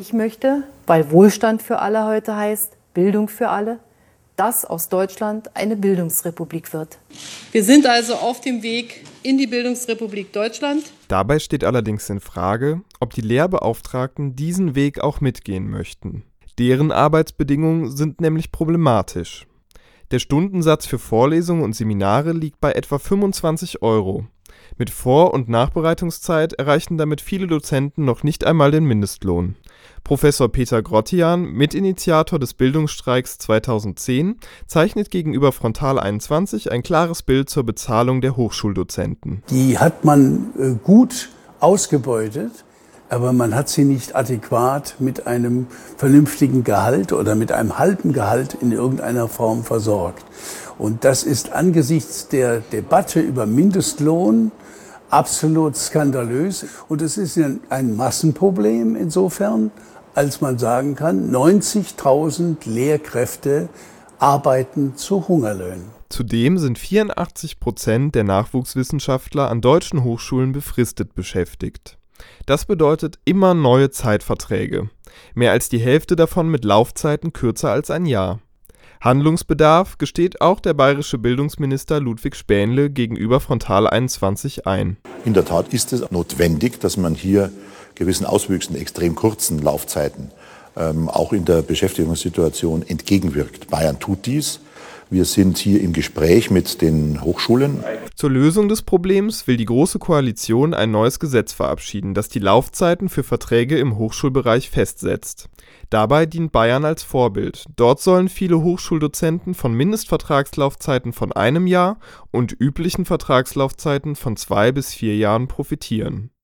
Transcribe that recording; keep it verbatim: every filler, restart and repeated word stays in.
Ich möchte, weil Wohlstand für alle heute heißt, Bildung für alle, dass aus Deutschland eine Bildungsrepublik wird. Wir sind also auf dem Weg in die Bildungsrepublik Deutschland. Dabei steht allerdings in Frage, ob die Lehrbeauftragten diesen Weg auch mitgehen möchten. Deren Arbeitsbedingungen sind nämlich problematisch. Der Stundensatz für Vorlesungen und Seminare liegt bei etwa fünfundzwanzig Euro. Mit Vor- und Nachbereitungszeit erreichen damit viele Dozenten noch nicht einmal den Mindestlohn. Professor Peter Grottian, Mitinitiator des Bildungsstreiks zweitausendzehn, zeichnet gegenüber Frontal einundzwanzig ein klares Bild zur Bezahlung der Hochschuldozenten. Die hat man äh, gut ausgebeutet, aber man hat sie nicht adäquat mit einem vernünftigen Gehalt oder mit einem halben Gehalt in irgendeiner Form versorgt. Und das ist angesichts der Debatte über Mindestlohn absolut skandalös. Und es ist ein Massenproblem insofern, als man sagen kann, neunzigtausend Lehrkräfte arbeiten zu Hungerlöhnen. Zudem sind vierundachtzig Prozent der Nachwuchswissenschaftler an deutschen Hochschulen befristet beschäftigt. Das bedeutet immer neue Zeitverträge, mehr als die Hälfte davon mit Laufzeiten kürzer als ein Jahr. Handlungsbedarf gesteht auch der bayerische Bildungsminister Ludwig Spähnle gegenüber Frontal einundzwanzig ein. In der Tat ist es notwendig, dass man hier gewissen Auswüchsen, extrem kurzen Laufzeiten, ähm, auch in der Beschäftigungssituation entgegenwirkt. Bayern tut dies. Wir sind hier im Gespräch mit den Hochschulen. Zur Lösung des Problems will die Große Koalition ein neues Gesetz verabschieden, das die Laufzeiten für Verträge im Hochschulbereich festsetzt. Dabei dient Bayern als Vorbild. Dort sollen viele Hochschuldozenten von Mindestvertragslaufzeiten von einem Jahr und üblichen Vertragslaufzeiten von zwei bis vier Jahren profitieren.